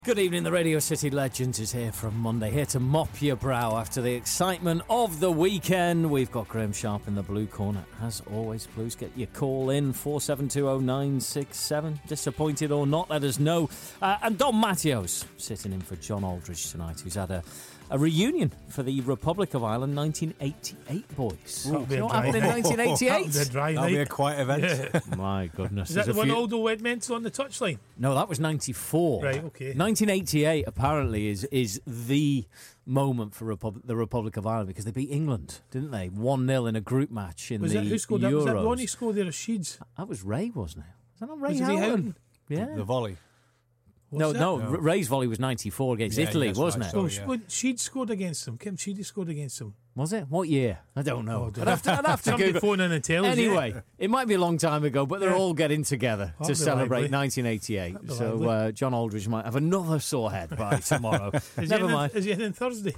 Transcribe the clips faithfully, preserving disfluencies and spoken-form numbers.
Good evening, the Radio City Legends is here from Monday, here to mop your brow after the excitement of the weekend. We've got Graham Sharp in the blue corner. As always, please get your call in, four seven two oh nine six seven. Disappointed or not, let us know. Uh, and Don Mattios sitting in for John Aldridge tonight, who's had a, a reunion for the Republic of Ireland nineteen eighty-eight boys. Ooh, you know what happened in nineteen eighty-eight? That'll be a dry That'll be a night. quiet event. Yeah. My goodness. Is that there's the a one few- Aldo went mental on the touchline? No, that was ninety-four. Right, okay. nineteen eighty-eight apparently is is the moment for Repub- the Republic of Ireland because they beat England, didn't they? one nil in a group match in Was the that who scored Euros. that? Was that Ronnie scored there or Sheeds? That was Ray, wasn't it? Was that not Ray Was it Ray Houghton? Houghton? Yeah. The volley. no, What's no, that? No. R- Ray's volley was ninety-four against Yeah, Italy, that's wasn't right, it? so- Oh, yeah. when Sheed scored against them. Kim Sheedy scored against them. Was it? What year? I don't know. Oh, I'd have to, I'd have to Somebody Google. phone in and tell us. Anyway, yeah. it might be a long time ago, but they're Yeah. all getting together That'd to be celebrate lively. nineteen eighty-eight. That'd be So lively. uh, John Aldridge might have another sore head by tomorrow. Is he Never in- mind. Is he in Thursday?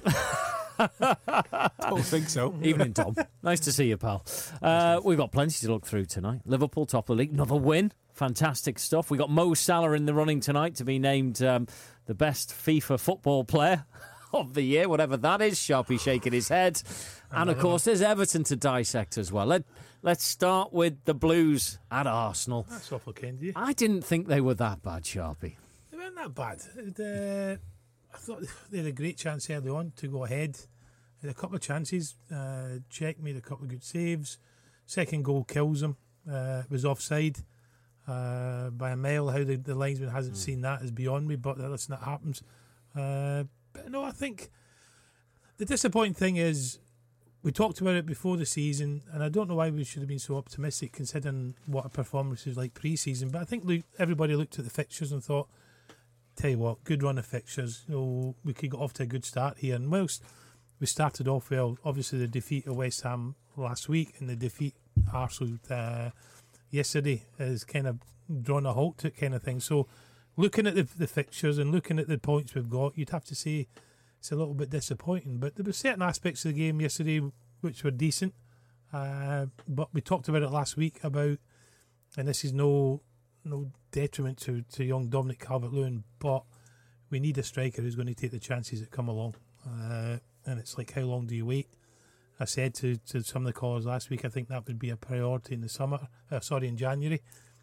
Don't think so. Evening, Tom. Nice to see you, pal. Uh, we've got plenty to look through tonight. Liverpool, top of the league. Another win. Fantastic stuff. We got Mo Salah in the running tonight to be named um, the best FIFA football player of the year, whatever that is. Sharpie shaking his head. And, of course, there's Everton to dissect as well. Let, let's start with the Blues at Arsenal. That's awful kind of you. I didn't think they were that bad, Sharpie. They weren't that bad. It, uh, I thought they had a great chance early on to go ahead. Had a couple of chances. Uh, Czech made a couple of good saves. Second goal kills them. Uh, it was offside uh, by a mile. How the, the linesman hasn't mm. seen that is beyond me, but listen, that happens. Uh, but no, I think the disappointing thing is we talked about it before the season, and I don't know why we should have been so optimistic considering what a performance was like pre-season. But I think look, everybody looked at the fixtures and thought, tell you what, good run of fixtures. You know, we could get off to a good start here. And whilst we started off well, obviously the defeat of West Ham last week and the defeat Arsenal uh, yesterday has kind of drawn a halt to it, kind of thing. So looking at the, the fixtures and looking at the points we've got, you'd have to say it's a little bit disappointing. But there were certain aspects of the game yesterday which were decent. Uh, but we talked about it last week about, and this is no no detriment to, to young Dominic Calvert-Lewin, but we need a striker who's going to take the chances that come along. Uh, and it's like, how long do you wait? I said to, to some of the callers last week, I think that would be a priority in the summer, uh, sorry, in January.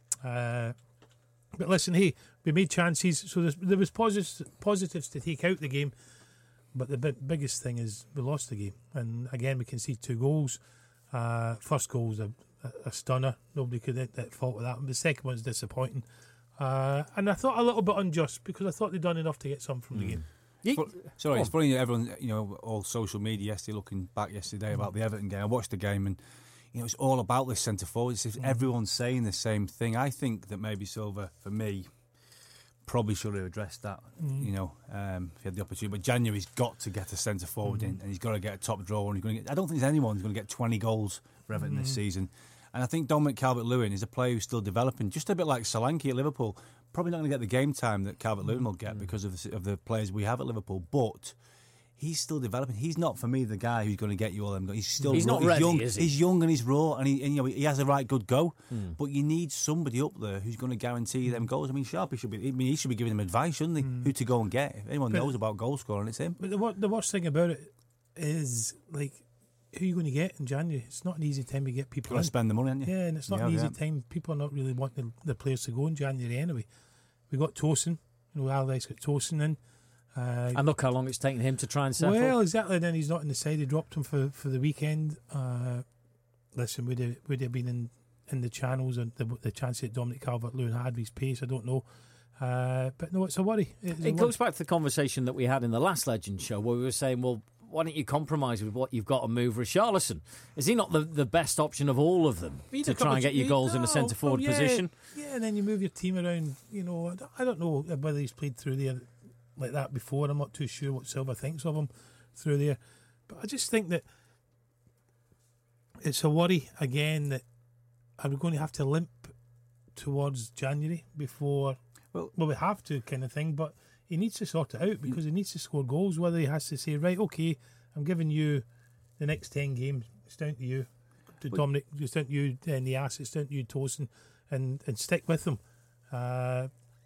Uh, but listen, hey, we made chances, so there was positives, positives to take out the game, but the big, biggest thing is we lost the game. And again, we conceded two goals. Uh, first goal was a, a, a stunner. Nobody could hit that fault with that. And the second one's disappointing. Uh, and I thought a little bit unjust because I thought they'd done enough to get some from mm. the game. Fu- Sorry, it's funny. Everyone, you know, all social media yesterday, looking back yesterday about the Everton game. I watched the game, and you know, it's all about this centre forward. It's mm. everyone's saying the same thing. I think that maybe Silva, for me, probably should have addressed that. Mm. You know, um, if he had the opportunity. But January's got to get a centre forward mm. in, and he's got to get a top drawer. And he's going to get, I don't think there's anyone who's going to get twenty goals for Everton mm. this season. And I think Dominic Calvert-Lewin is a player who's still developing, just a bit like Solanke at Liverpool. Probably not going to get the game time that Calvert-Lewin will get mm. because of the, of the players we have at Liverpool, but he's still developing. He's not, for me, the guy who's going to get you all them goals. He's still he's raw. not he's ready, young. is he? He's young and he's raw, and he, and, you know, he has a right good go. Mm. But you need somebody up there who's going to guarantee them goals. I mean, Sharpie should be. I mean, he should be giving them advice, shouldn't he? Mm. Who to go and get? If anyone but, knows about goal scoring, it's him. But the, the worst thing about it is, like, who are you going to get in January? It's not an easy time to get people. You've got to spend the money, haven't you? Yeah, and it's not yeah, an easy yeah. time. People are not really wanting the, the players to go in January anyway. We got Tosin, you know, Allardyce got Tosin in. Uh, and look how long it's taken him to try and settle. Well, exactly. Then he's not in the side. He dropped him for, for the weekend. Uh, listen, would he, would he have been in, in the channels and the, the chance that Dominic Calvert-Lewin had with his pace? I don't know. Uh, but no, it's a worry. It's it a goes worry. back to the conversation that we had in the last Legend show where we were saying, well, why don't you compromise with what you've got and move Richarlison? Is he not the, the best option of all of them to try and get your goals no, in a centre forward well, yeah, position? Yeah, and then you move your team around. You know, I don't, I don't know whether he's played through there like that before. I'm not too sure what Silva thinks of him through there. But I just think that it's a worry again that are we going to have to limp towards January before, well, well we have to kind of thing, but he needs to sort it out because he needs to score goals, whether he has to say, right, okay, I'm giving you the next ten games, it's down to you, to but, Dominic, it's down to you, uh, Nias, it's down to you, Tosin, and, and stick with them. Uh,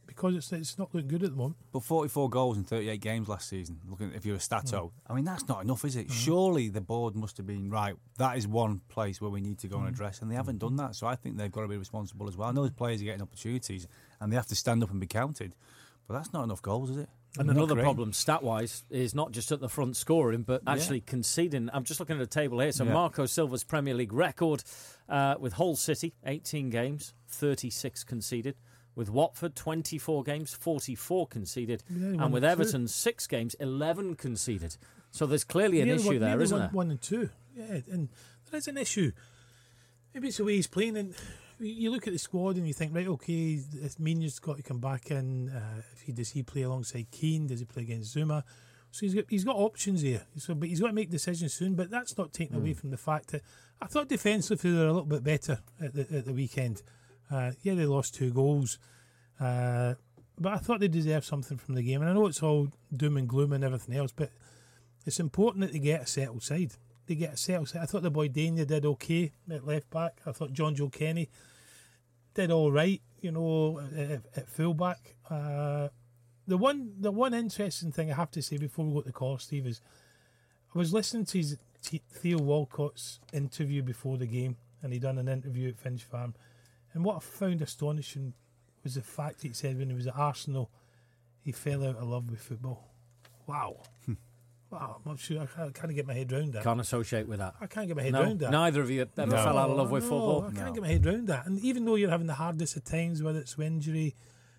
because it's it's not looking good at the moment. But forty-four goals in thirty-eight games last season, looking if you're a stato, mm. I mean, that's not enough, is it? Mm. Surely the board must have been, right, that is one place where we need to go mm. and address, and they haven't done that, so I think they've got to be responsible as well. I know those players are getting opportunities, and they have to stand up and be counted, but that's not enough goals, is it? And another problem, stat-wise, is not just at the front scoring, but actually yeah. conceding. I'm just looking at a table here. So yeah. Marco Silva's Premier League record uh, with Hull City, eighteen games, thirty-six conceded. With Watford, twenty-four games, forty-four conceded. Yeah, and with Everton, two. six games, eleven conceded. So there's clearly an yeah, issue one, there, isn't one, there? One and two. Yeah, and there is an issue. Maybe it's the way he's playing. And you look at the squad and you think, right, okay, Minya's got to come back in. Uh, if he, does he play alongside Keane? Does he play against Zuma? So he's got he's got options here. So, but he's got to make decisions soon. But that's not taken mm. away from the fact that I thought defensively they were a little bit better at the, at the weekend. Uh, yeah, they lost two goals. Uh, but I thought they deserved something from the game. And I know it's all doom and gloom and everything else, but it's important that they get a settled side. They get a settled side. I thought the boy Dania did okay at left back. I thought John Joe Kenny did all right, you know, at, at full back. Uh, the one the one interesting thing I have to say before we go to the call, Steve, is I was listening to his, Theo Walcott's interview before the game, and he done an interview at Finch Farm. And what I found astonishing was the fact that he said when he was at Arsenal, he fell out of love with football. Wow. Wow, I'm not sure. I can't, I can't get my head around that. Can't associate with that. I can't get my head no, around that. Neither of you ever no. fell out of love with no, football? I can't no. get my head around that. And even though you're having the hardest of times, whether it's injury,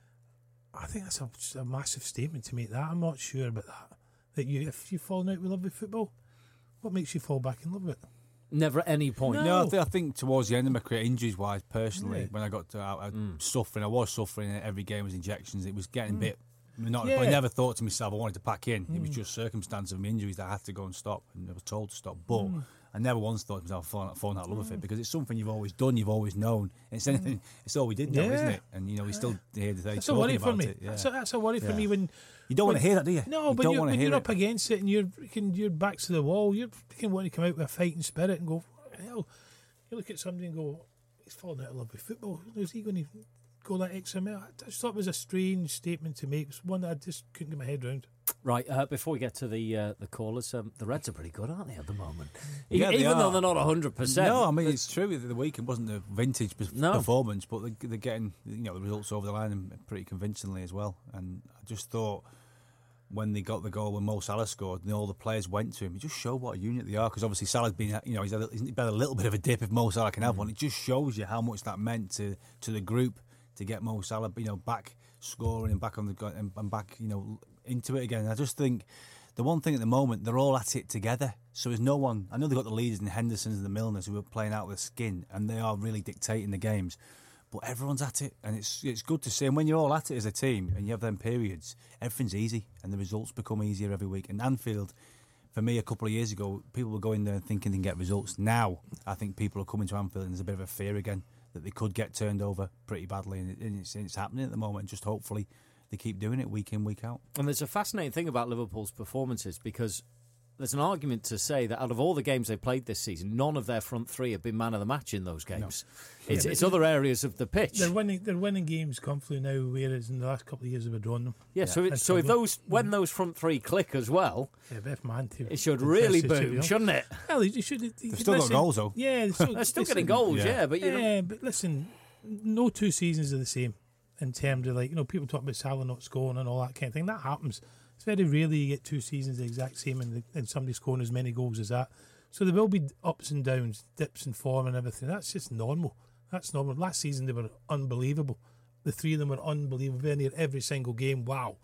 I think that's a, just a massive statement to make that. I'm not sure about that. That you, if you've fallen out with love with football, what makes you fall back in love with it? Never at any point. No, no I, th- I think towards the end of my career, injuries-wise, personally, yeah. when I got to, I, I mm. suffering, I was suffering. Every game was injections. It was getting mm. a bit... Not, yeah. I never thought to myself I wanted to pack in. Mm. It was just circumstance of my injuries that I had to go and stop, and I was told to stop. But mm. I never once thought to myself, falling, falling out of love with it, because it's something you've always done, you've always known. It's anything. It's all we did know, yeah. isn't it? And you know, we still hear the day that's talking a worry about for me. it. Yeah. That's, a, that's a worry for yeah. me when you don't when, want to hear that, do you? No, you but don't you're, when you're it. up against it and you're your back's to the wall, you're you want to come out with a fighting spirit and go, hell. You look at somebody and go, he's falling out of love with football. Is he going to go that extra mile? I just thought it was a strange statement to make. It was one that I just couldn't get my head around. Right, uh, before we get to the uh, the callers, um, the Reds are pretty good, aren't they, at the moment? Yeah, Even they though they're not one hundred percent. No, I mean, it's true that the weekend wasn't a vintage p- no. performance, but they, they're getting you know the results over the line and pretty convincingly as well. And I just thought when they got the goal when Mo Salah scored and all the players went to him, it just showed what a unit they are, because obviously Salah's been, you know, he's had, a, he's had a little bit of a dip if Mo Salah can have mm. one. It just shows you how much that meant to, to the group to get Mo Salah, you know, back scoring and back on the and, and back, you know, into it again. And I just think the one thing at the moment, they're all at it together. So there's no one, I know they've got the leaders and the Hendersons and the Milners who are playing out of their skin, and they are really dictating the games. But everyone's at it, and it's it's good to see. And when you're all at it as a team, and you have them periods, everything's easy, and the results become easier every week. And Anfield, for me, a couple of years ago, people were going there thinking they can get results. Now, I think people are coming to Anfield, and there's a bit of a fear again that they could get turned over pretty badly, and, it, and it's, it's happening at the moment. Just hopefully they keep doing it week in, week out. And there's a fascinating thing about Liverpool's performances, because there's an argument to say that out of all the games they played this season, none of their front three have been man of the match in those games. No. It's, yeah, it's other areas of the pitch. They're winning. They're winning games comfortably now, whereas in the last couple of years they've drawn them. Yeah. yeah. So, it, so if those when those front three click as well, yeah, Beth Man too. It should really boom, shouldn't it? Well, you should. You They've still listen, got goals though. Yeah, they're still, they're still listen, getting goals. Yeah, yeah but you yeah, know. but listen, no two seasons are the same in terms of, like, you know, people talk about Salah not scoring and all that kind of thing. That happens. It's very rarely you get two seasons the exact same and, the, and somebody scoring as many goals as that. So there will be ups and downs, dips in form and everything. That's just normal. That's normal. Last season they were unbelievable. The three of them were unbelievable. Very near every single game. Wow.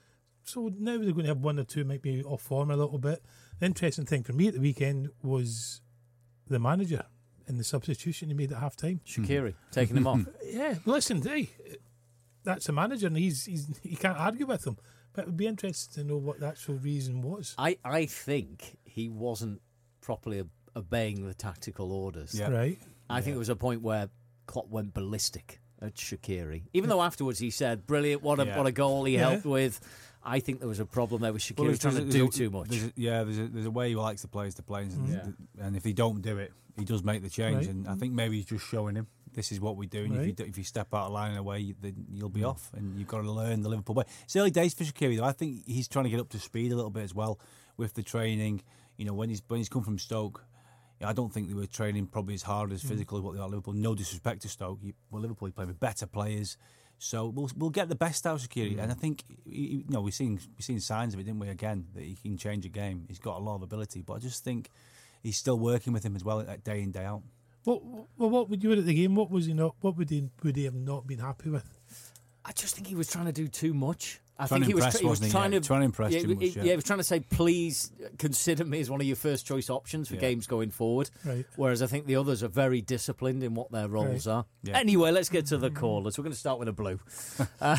So now they're going to have one or two might be off form a little bit. The interesting thing for me at the weekend was the manager and the substitution he made at half time. Shaqiri taking him off. Yeah, listen, hey, that's a manager and he's, he's he can't argue with him. But it would be interesting to know what the actual reason was. I, I think he wasn't properly obeying the tactical orders. Yeah. Right. I yeah. think there was a point where Klopp went ballistic at Shaqiri. Even though afterwards he said, brilliant, what a yeah. what a goal he yeah. helped with. I think there was a problem there with Shaqiri well, trying to do a, too much. There's a, yeah, there's a, there's a way he likes the players to play. And, mm. yeah. and if he don't do it, he does make the change. Right. And I think maybe he's just showing him this is what we do, and Right. if you do, if you step out of line in a way, then you'll be off, and you've got to learn the Liverpool way. It's early days for Shaqiri, though. I think he's trying to get up to speed a little bit as well with the training. You know, when he's when he's come from Stoke, I don't think they were training probably as hard as physical as what they are at Liverpool. No disrespect to Stoke, you, well, Liverpool play with better players, so we'll we'll get the best out of Shaqiri. Mm. And I think you know we've seen we've seen signs of it, didn't we? Again, that he can change a game. He's got a lot of ability, but I just think he's still working with him as well, day in day out. What well, what would you at the game? What was he not? What would he would he have not been happy with? I just think he was trying to do too much. I trying think he was, impress, he was he? trying yeah, to trying to impress yeah, too much. He, Yeah. yeah, he was trying to say, please consider me as one of your first choice options for Yeah. games going forward. Right. Whereas I think the others are very disciplined in what their roles Right. are. Yeah. Anyway, let's get to the callers. We're going to start with a blue. uh,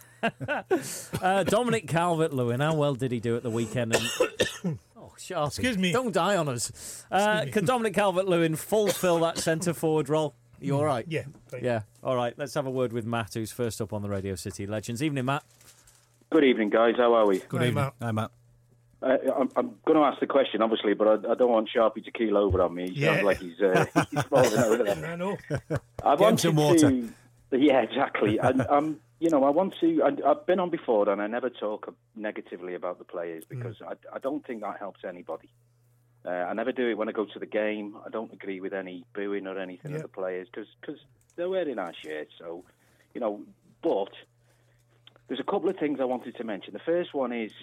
uh, Dominic Calvert-Lewin, how well did he do at the weekend? And oh, Sharpie, Excuse me. don't die on us. Uh, me. can Dominic Calvert-Lewin fulfil that centre forward role? You all right? Yeah. Right. Yeah. All right. Let's have a word with Matt, who's first up on the Radio City Legends. Evening, Matt. Good evening, guys. How are we? Good Hi, evening. Matt. Hi, Matt. Uh, I'm, I'm going to ask the question, obviously, but I, I don't want Sharpie to keel over on me. He Yeah. sounds like he's, uh, he's falling over there. I know. I Get him some water. to, yeah, exactly. And um, you know, I want to. I, I've been on before, and I never talk negatively about the players because Mm. I, I don't think that helps anybody. Uh, I never do it when I go to the game. I don't agree with any booing or anything Yep. of the players because they're wearing our shirts. So, you know, but there's a couple of things I wanted to mention. The first one is,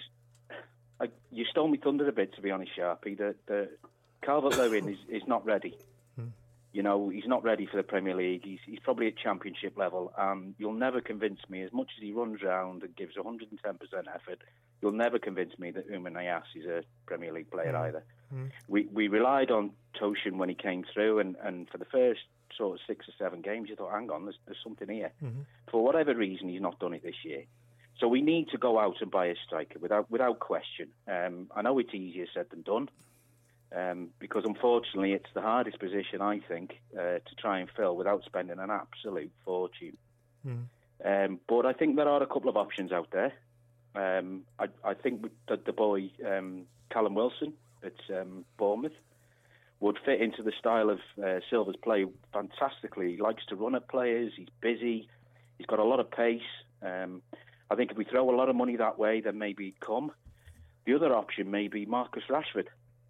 I, you stole me thunder a bit, to be honest, Sharpie. That the Calvert-Lewin is, is not ready. You know, he's not ready for the Premier League. He's, he's probably at Championship level. Um, you'll never convince me, as much as he runs around and gives one hundred ten percent effort, you'll never convince me that Oumar Niasse is a Premier League player Mm. either. Mm. We we relied on Toshin when he came through, and, and for the first sort of six or seven games, you thought, hang on, there's, there's something here. Mm-hmm. For whatever reason, he's not done it this year. So we need to go out and buy a striker without without question. Um, I know it's easier said than done, um, because unfortunately it's the hardest position, I think, uh, to try and fill without spending an absolute fortune. Mm. Um, but I think there are a couple of options out there. Um, I, I think that the boy um, Callum Wilson at um, Bournemouth would fit into the style of uh, Silva's play fantastically. He likes to run at players. He's busy. He's got a lot of pace. Um, I think if we throw a lot of money that way, then maybe he'd come. The other option may be Marcus Rashford.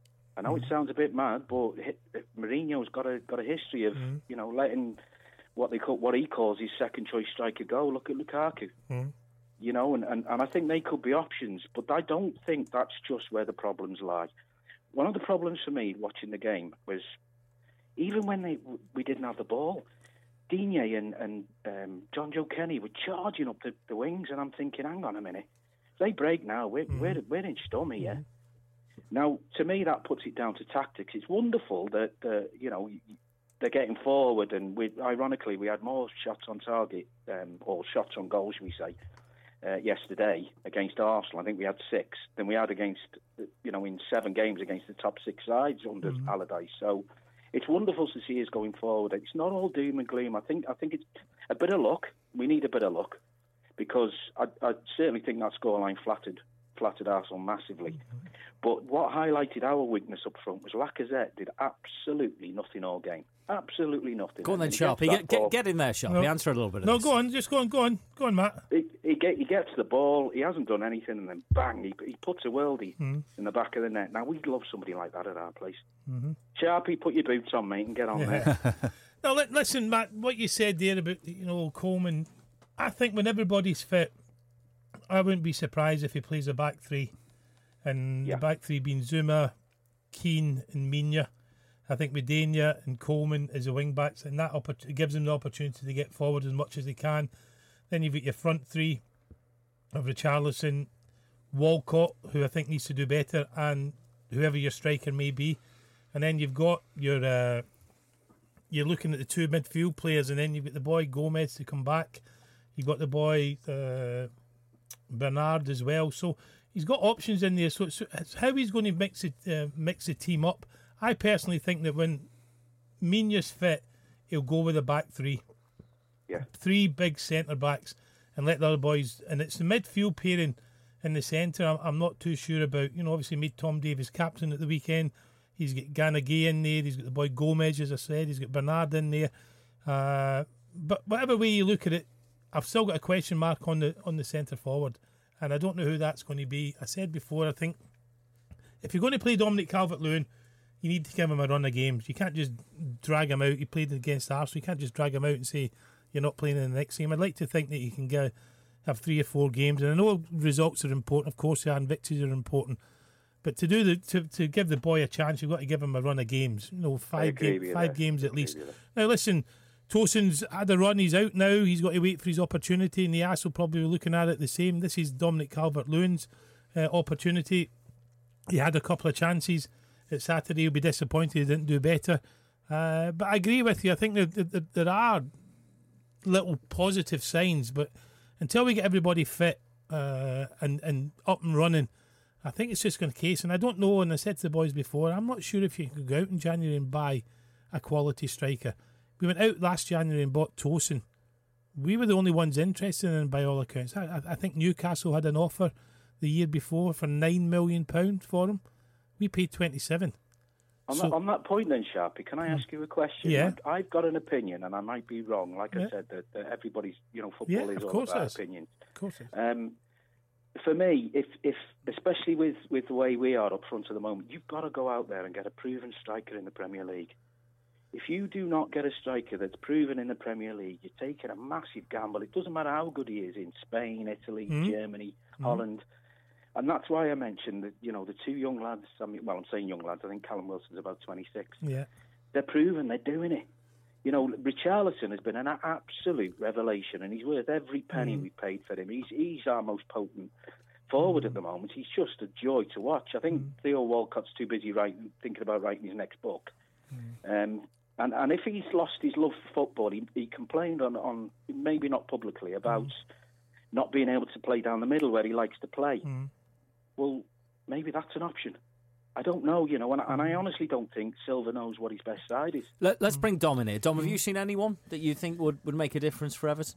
I know mm. it sounds a bit mad, but Mourinho's got a got a history of mm. you know letting what they call what he calls his second choice striker go. Look at Lukaku. Mm. You know, and, and, and I think they could be options, but I don't think that's just where the problems lie. One of the problems for me watching the game was even when they we didn't have the ball, Digne and, and um, John Joe Kenny were charging up the, the wings, and I'm thinking, hang on a minute, if they break now, we're, mm. we're, we're in storm here. Mm. Now, to me, that puts it down to tactics. It's wonderful that, uh, you know, they're getting forward, and we, ironically, we had more shots on target, um, or shots on goal, should we say, Uh, yesterday against Arsenal. I think we had six than we had against, you know, in seven games against the top six sides under mm-hmm. Allardyce. So it's wonderful to see us going forward. It's not all doom and gloom. I think I think it's a bit of luck. We need a bit of luck because I, I certainly think that scoreline flattered flattered Arsenal massively. Mm-hmm. But what highlighted our weakness up front was Lacazette did absolutely nothing all game. Absolutely nothing. Go on then, Sharpie. Get, get, get in there, Sharpie. No. Answer a little bit of No, this. go on. Just go on. Go on. Go on, Matt. He, he, get, he gets the ball. He hasn't done anything, and then bang, he, he puts a worldie mm. in the back of the net. Now, we'd love somebody like that at our place. Mm-hmm. Sharpie, put your boots on, mate, and get on yeah. there. Now, listen, Matt, what you said there about, you know, Coleman, I think when everybody's fit, I wouldn't be surprised if he plays a back three. And yeah. the back three being Zuma, Keane and Mina. I think with Digne and Coleman as the wing backs, and that oppor- it gives them the opportunity to get forward as much as they can. Then you've got your front three of Richarlison, Walcott, who I think needs to do better, and whoever your striker may be. And then you've got your uh, you're looking at the two midfield players, and then you've got the boy Gomez to come back. You've got the boy uh, Bernard as well. So he's got options in there. So it's, it's how he's going to mix it, uh, mix the team up. I personally think that when Mina's fit, he'll go with a back three. Yeah. Three big centre backs and let the other boys. And it's the midfield pairing in the centre I'm, I'm not too sure about. You know, obviously made Tom Davies captain at the weekend. He's got Ganagay in there. He's got the boy Gomez, as I said. He's got Bernard in there. Uh, but whatever way you look at it, I've still got a question mark on the on the centre forward, and I don't know who that's going to be. I said before, I think if you're going to play Dominic Calvert-Lewin, you need to give him a run of games. You can't just drag him out. He played against Arsenal. You can't just drag him out and say you're not playing in the next game. I'd like to think that you can go have three or four games, and I know results are important. Of course, and victories are important. But to do the to, to give the boy a chance, you've got to give him a run of games. You know, five game, five games at least. Now, listen, Tosin's had a run. He's out now. He's got to wait for his opportunity, and the Ass will probably be looking at it the same. This is Dominic Calvert-Lewin's uh, opportunity. He had a couple of chances at Saturday. He'll be disappointed he didn't do better. Uh, but I agree with you. I think that, that there are little positive signs, but until we get everybody fit uh, and and up and running, I think it's just going to case. And I don't know, and I said to the boys before, I'm not sure if you could go out in January and buy a quality striker. We went out last January and bought Tosin. We were the only ones interested in him by all accounts. I, I think Newcastle had an offer the year before for nine million pounds for him. We paid twenty-seven. On, so, that, on that point then, Sharpie, can I ask you a question? Yeah. Like, I've got an opinion, and I might be wrong. Like yeah. I said, that, that everybody's, you know, football yeah, is of all course about is. opinions. Of course it is. Um, for me, if, if especially with, with the way we are up front at the moment, you've got to go out there and get a proven striker in the Premier League. If you do not get a striker that's proven in the Premier League, you're taking a massive gamble. It doesn't matter how good he is in Spain, Italy, mm-hmm. Germany, mm-hmm. Holland. And that's why I mentioned that, you know, the two young lads, I mean, well, I'm saying young lads, I think Callum Wilson's about twenty-six. Yeah. They're proven, they're doing it. You know, Richarlison has been an absolute revelation, and he's worth every penny mm. we paid for him. He's he's our most potent forward mm. at the moment. He's just a joy to watch. I think mm. Theo Walcott's too busy writing, thinking about writing his next book. Mm. Um, and, and if he's lost his love for football, he, he complained on, on, maybe not publicly, about mm. not being able to play down the middle where he likes to play. Mm. Well, maybe that's an option. I don't know, you know, and, and I honestly don't think Silva knows what his best side is. Let, let's bring Dom in here. Dom, have you seen anyone that you think would, would make a difference for Everton?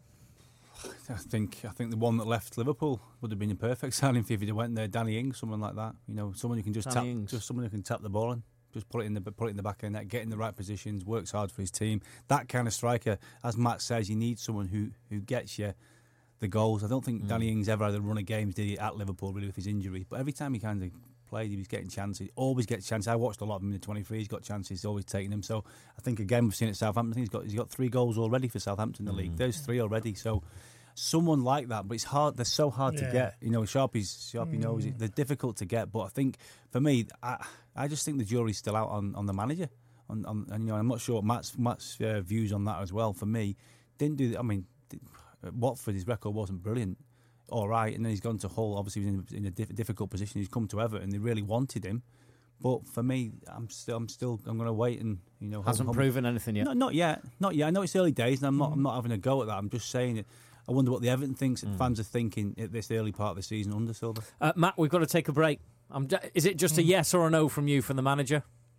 I think I think the one that left Liverpool would have been a perfect signing for if he went there. Danny Ings, someone like that. You know, someone who can just Danny tap, Ings. just someone who can tap the ball in, just put it in the put it in the back of the net, get in the right positions, works hard for his team. That kind of striker, as Matt says, you need someone who who gets you the goals. I don't think mm. Danny Ings ever had a run of games, did he, at Liverpool, really, with his injury. But every time he kind of played, he was getting chances. Always gets chances. I watched a lot of him in the twenty-three. He's got chances. He's always taking them. So I think, again, we've seen at Southampton, he's got he's got three goals already for Southampton in the mm. league. There's three already. So someone like that, but it's hard. They're so hard yeah. to get. You know, Sharpie's, Sharpie mm. knows it. They're difficult to get. But I think, for me, I, I just think the jury's still out on, on the manager. On, on, and, you know, I'm not sure Matt's, Matt's uh, views on that as well. For me, didn't do. I mean, did, Watford, his record wasn't brilliant. All right, and then he's gone to Hull. Obviously, he was in, in a diff- difficult position. He's come to Everton. They really wanted him, but for me, I'm still, I'm still, I'm going to wait and you know. Hasn't home, proven anything yet. No, not yet, not yet. I know it's early days, and I'm not, mm. I'm not having a go at that. I'm just saying it. I wonder what the Everton thinks and mm. fans are thinking at this early part of the season under Silva. Uh, Matt, we've got to take a break. I'm, is it just mm. a yes or a no from you from the manager?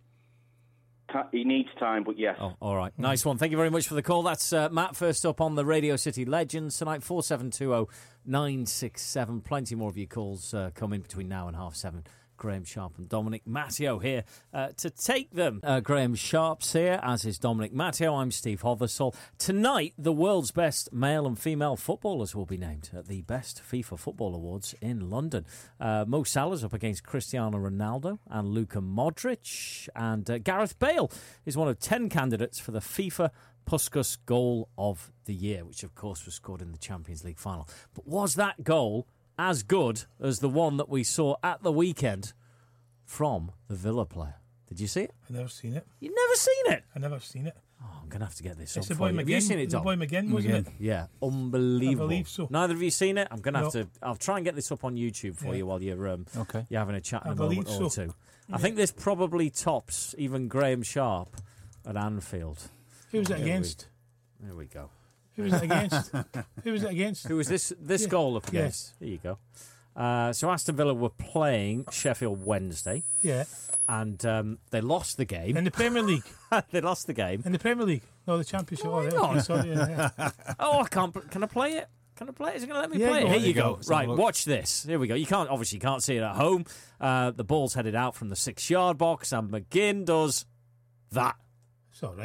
He needs time, but yes. Oh, all right. Nice one. Thank you very much for the call. That's uh, Matt, first up on the Radio City Legends tonight, four seven two zero nine six seven. Plenty more of your calls uh, coming between now and half seven. Graham Sharp and Dominic Matteo here uh, to take them. Uh, Graham Sharp's here, as is Dominic Matteo. I'm Steve Hothersall. Tonight, the world's best male and female footballers will be named at the Best FIFA Football Awards in London. Uh, Mo Salah's up against Cristiano Ronaldo and Luka Modric. And uh, Gareth Bale is one of ten candidates for the FIFA Puskas Goal of the Year, which, of course, was scored in the Champions League final. But was that goal as good as the one that we saw at the weekend from the Villa player? Did you see it? I've never seen it. You've never seen it? I've never seen it. Oh, I'm going to have to get this it's up the for boy you. McGinn. Have you seen it, Dom? The boy McGinn, wasn't McGinn. it? Yeah, unbelievable. I believe so. Neither of you seen it? I'm going to have no. to... I'll try and get this up on YouTube for yeah. you while you're, um, okay. you're having a chat in I a moment so. or two. Yeah. I think this probably tops even Graham Sharp at Anfield. Who was it against? We, there we go. Who was it against? Who was it against? Who was this, this yeah. goal up Yes. against? There you go. Uh, so Aston Villa were playing Sheffield Wednesday. Yeah. And um, they lost the game. In the Premier League. They lost the game. In the Premier League. No, the Championship. Why oh, not? Sorry, yeah. oh, I can't. Can I play it? Can I play it? Is it going to let me yeah, play it? Here you go. go. Right, watch this. Here we go. You can't obviously you can't see it at home. Uh, the ball's headed out from the six-yard box, and McGinn does that. It's all right.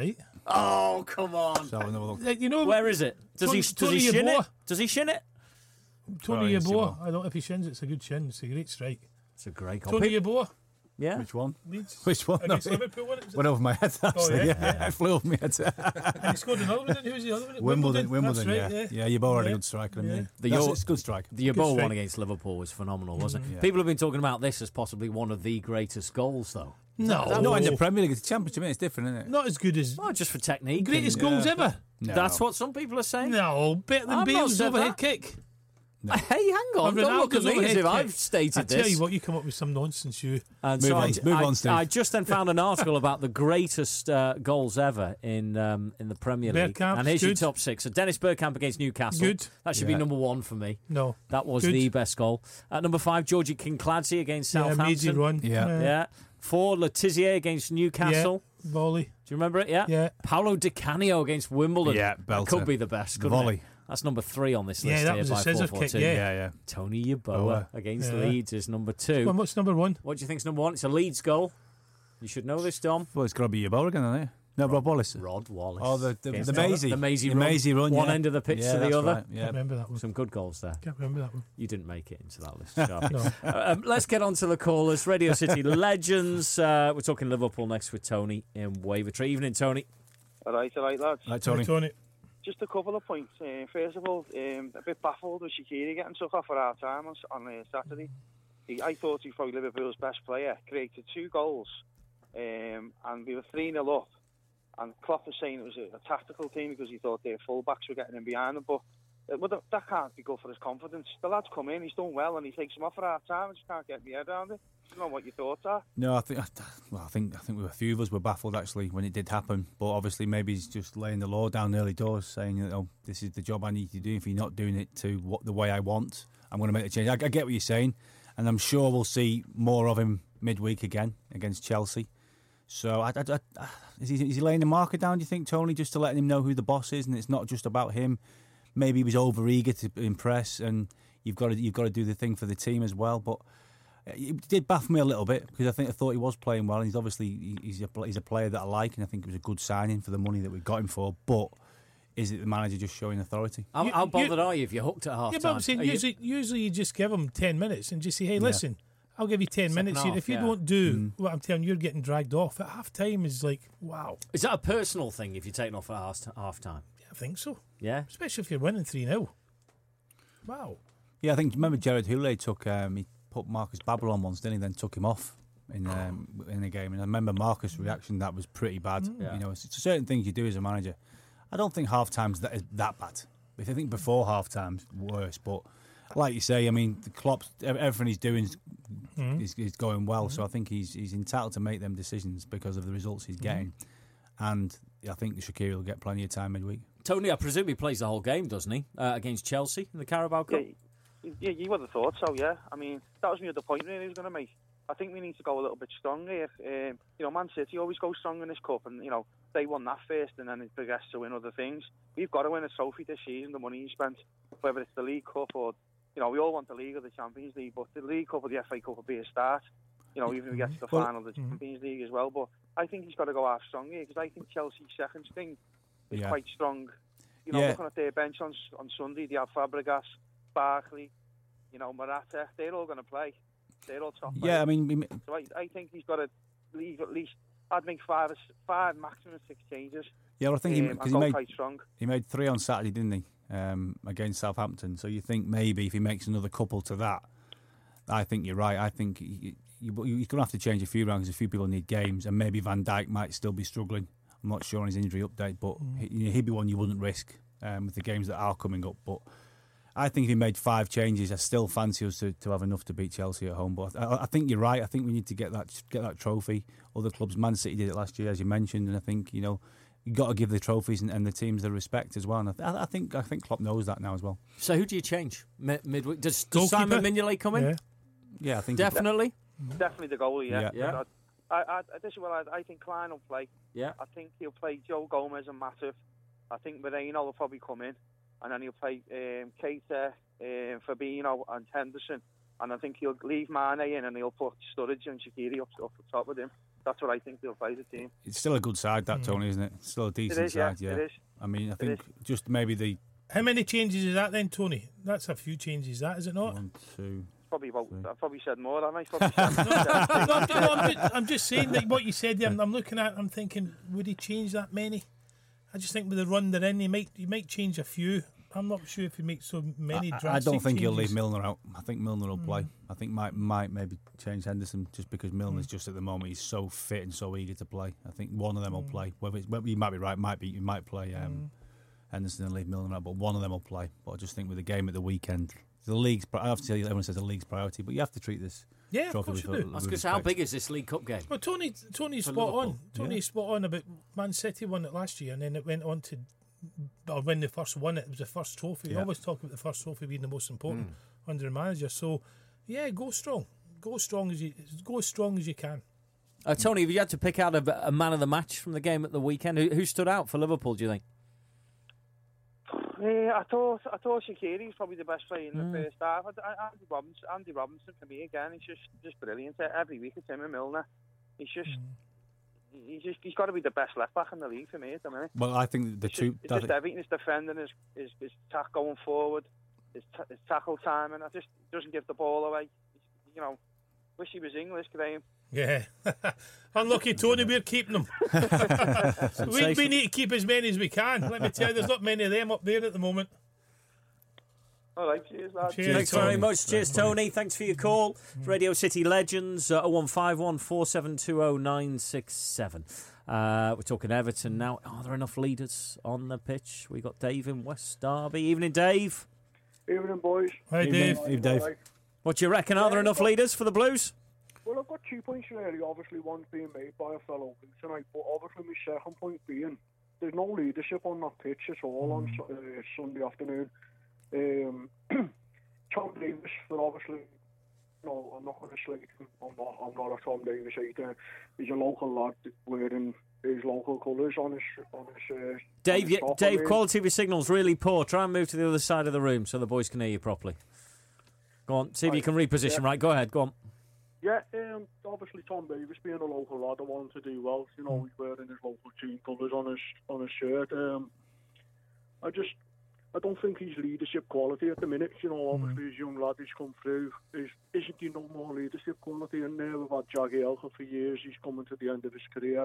Oh, come on. So another look. Like, you know, Where is it? Does Tony- he does Tony he shin Yeboah. it? Does he shin it? Tony Oh, yes, he Yeboah. will. I don't know if he shins. It's a good shin. It's a great strike. It's a great goal. Tony Yeboah. Yeah. Which one? Leeds. Which one? No, Against Liverpool, wasn't it? went over my head. Actually, yeah, yeah, yeah. it flew over my head. And he scored another one. Didn't he? Who was the other one? Wimbledon, Wimbledon, That's yeah, right, yeah. You've already Yeah. a good striker, Yeah. yeah. The That's, Yo- it's a good strike. The Yeboah one strike. against Liverpool was phenomenal, wasn't it? Yeah. People have been talking about this as possibly one of the greatest goals, though. No, It's not in the Premier League. It's the Championship. It's different, isn't it? not as good as Oh, just for technique. greatest and- goals ever. No. That's what some people are saying. No, better than I've not Bale's said overhead that. kick. No. Hey, hang on! Or Don't look at Ronaldo's me as overhead if kick. I've stated I tell this. you what, you come up with some nonsense, you. And Move so on, I, move I- on, Steve. I just then found an article about the greatest uh, goals ever in um, in the Premier League. Bergkamp's And here's your good. top six. So Dennis Bergkamp against Newcastle. Good. That should Yeah. be number one for me. No. That was Good. the best goal. At number five, Georgie Kincladze against Yeah, Southampton. amazing run. Yeah. Uh, Yeah. Four, Letizier against Newcastle. Yeah, volley. Do you remember it? Yeah. Yeah. Paolo Di Canio against Wimbledon. Yeah, That belter. could be the best. The couldn't volley. it? That's number three on this Yeah, list that here was a by scissor four kick, forty-two. yeah. Yeah, yeah. Tony Yeboah Boa. against Yeah. Leeds is number two. Well, what's number one? What do you think's number one? It's a Leeds goal. You should know this, Dom. Well, it's got to be your ball again, isn't it? No, Rob Wallace. Rod Wallace. Oh, the the, Against the Maisie. The Maisie the run. Maisie run. One yeah. end of the pitch yeah, to the that's other. Right, yeah. Can't remember that one. Some good goals there. Can't remember that one. You didn't make it into that list, Sharpie. No. Uh, um, let's get on to the callers. Radio City Legends. Uh, we're talking Liverpool next with Tony in Wavertree. Evening, Tony. All right, all right, lads. Right, Tony. Tony. Just a couple of points. Uh, first of all, um, a bit baffled with Shaqiri getting took off for our time on, on uh, Saturday. He, I thought he was probably Liverpool's best player. Created two goals, um, and we were three nil up. And Klopp was saying it was a, a tactical team because he thought their full-backs were getting in behind them. But uh, well, that, that can't be good for his confidence. The lad's come in, he's done well, and he takes him off for our time. I just can't get my head around it. I don't know what your thoughts are. No, I think well, I think I think we were, a few of us were baffled actually when it did happen. But obviously, maybe he's just laying the law down early doors, saying, you know, this is the job I need to do. If you're not doing it to what the way I want, I'm going to make the change. I, I get what you're saying, and I'm sure we'll see more of him midweek again against Chelsea. So, I, I, I, is, he, is he laying the marker down? Do you think, Tony, just to letting him know who the boss is, and it's not just about him? Maybe he was over eager to impress, and you've got to you've got to do the thing for the team as well. But it did baffle me a little bit because I think I thought he was playing well, and he's obviously he's a he's a player that I like, and I think it was a good signing for the money that we got him for. But is it the manager just showing authority? How, You- how you- bothered are you if you're hooked at half Yeah, but time? I'm saying Are you- usually, usually you just give him ten minutes and just say, hey, listen, I'll give you ten Second minutes. half, if you yeah. don't do Mm. what I'm telling you, you're getting dragged off. At half time is like, wow. Is that a personal thing if you're taking off at half, half time? Yeah, I think so. Yeah? Especially if you're winning three nil. Wow. Yeah, I think remember Gerard Houllier took um, he put Marcus Babbel on once, didn't he? Then took him off in um, in the game, and I remember Marcus' reaction. That was pretty bad. Yeah. You know, it's, it's certain things you do as a manager. I don't think half times that is that bad. If I think before half time's worse, but like you say, I mean, the Klopp, everything he's doing is, Mm. is, is going well. So I think he's he's entitled to make them decisions because of the results he's getting, and I think Shaqiri will get plenty of time midweek. Tony, I presume he plays the whole game, doesn't he? Uh, against Chelsea in the Carabao Cup? Yeah, yeah, you would have thought so, yeah. I mean, that was my other point really he was going to make. I think we need to go a little bit stronger here. Um, you know, Man City always go strong in this cup, and, you know, they won that first and then it progressed to win other things. We've got to win a trophy this season, the money you spent, whether it's the League Cup or, you know, we all want the League or the Champions League, but the League Cup or the F A Cup will be a start. You know, even if we get to the Well, final of the Champions League as well. But I think he's got to go half strong here because I think Chelsea's second string is Yeah. quite strong. You know, Yeah. looking at their bench on on Sunday, they have Fabregas, Barkley, you know, Morata. They're all going to play. They're all top. Yeah, I players. mean, So I, I think he's got to leave at least. I'd make five, or s- five maximum six changes. yeah, well, I think he, um, 'cause and he go made quite strong. he made three on Saturday, didn't he? Um, against Southampton. So you think maybe if he makes another couple to that, I think you're right. I think he, you, you're going to have to change a few rounds. A few people need games, and maybe Van Dijk might still be struggling. I'm not sure on his injury update, but he, you know, he'd be one you wouldn't risk um, with the games that are coming up. But I think if he made five changes, I still fancy us to, to have enough to beat Chelsea at home. But I, I think you're right. I think we need to get that get that trophy. Other clubs, Man City did it last year, as you mentioned, and I think you know you've got to give the trophies and, and the teams the respect as well. And I, th- I think I think Klopp knows that now as well. So who do you change Mi- midweek? Does, does Simon Goalkeeper? Mignolet come in? Yeah. Yeah, I think Definitely. Definitely the goalie. Yeah. Yeah. Yeah. I, I, I, this is what I, I think. Klein will play. Yeah. I think he'll play Joe Gomez and Matip. I think Moreno will probably come in, and then he'll play um, Keita, um, Fabinho, and Henderson. and I think he'll leave Mane in and he'll put Sturridge and Shaqiri up, up the top with him. That's what I think they'll play the team. It's still a good side, that, Tony, isn't it? It's still a decent it is, side, yeah. yeah. It is. I mean, I think just maybe the... How many changes is that then, Tony? That's a few changes, that, is it not? One, two... Probably about, three. I've probably said more, haven't I? Probably said, no, I'm, no, I'm, just, I'm just saying, like what you said there, I'm looking at I'm thinking, would he change that many? I just think with the run they're in, he might, he might change a few. I'm not sure if he makes so many I, drastic I don't think changes. he'll leave Milner out. I think Milner will Mm. play. I think might might maybe change Henderson just because Milner's mm. just at the moment he's so fit and so eager to play. I think one of them mm. will play. Whether, it's, whether you might be right, might be you might play um, mm. Henderson and leave Milner out, but one of them will play. But I just think with the game at the weekend, the league's. I have to tell you, everyone says the league's priority, but you have to treat this. Yeah, of trophy course with, you do. I was going to say, how big is this League Cup game? Well, Tony, Tony's For spot Liverpool. on. Tony's Yeah. spot on about Man City won it last year, and then it went on to. Or when they first won it, it was the first trophy. We Yeah. always talk about the first trophy being the most important Mm. under a manager. So, yeah, go strong, go strong as you go as strong as you can. Uh, Tony, if you had to pick out a, a man of the match from the game at the weekend, who, who stood out for Liverpool? Do you think? Yeah, I thought I thought Shaqiri was probably the best player in the Mm. first half. I, I, Andy Robinson, Andy Robinson for me again. He's just just brilliant. Every week it's him and Milner. He's just he's just he's got to be the best left back in the league for me at the minute. Well, I think the It's two. just, it's just everything. His defending, his his, his tack going forward, his, t- his tackle timing. I just doesn't give the ball away. You know, wish he was English, Graham. Yeah, unlucky Tony, we're keeping them. we, we need to keep as many as we can. Let me tell you, there's not many of them up there at the moment. All right, cheers, lads. Cheers, Thanks Tony. very much. Cheers, Tony. Thanks for your call. It's Radio City Legends, uh, oh one five one, four seven two oh nine six seven. Uh, we're talking Everton now. Are there enough leaders on the pitch? We got Dave in West Derby. Evening, Dave. Evening, boys. Hi, Dave. Evening, Dave. What do you reckon? Are there enough leaders for the Blues? Well, I've got two points really. Obviously, one's being made by a fellow tonight, but obviously my second point being there's no leadership on that pitch at all on uh, Sunday afternoon. Um, Tom Davis, for obviously, no, I'm not going to slate him. I'm not, I'm not a Tom Davis hater. He's a local lad wearing his local colours on his on his. Uh, Dave, on his yeah, top, Dave, I mean. quality of your signal's really poor. Try and move to the other side of the room so the boys can hear you properly. Go on, see if you can reposition. Yeah. Right, go ahead, go on. Yeah, um, obviously Tom Davis being a local lad, I want to do well. You know, he's wearing his local team colours on his on his shirt. Um, I just, I don't think he's leadership quality at the minute. You know, obviously his young lad he's come through. Is isn't he no more leadership quality in there? We've had Jagielka for years. He's coming to the end of his career.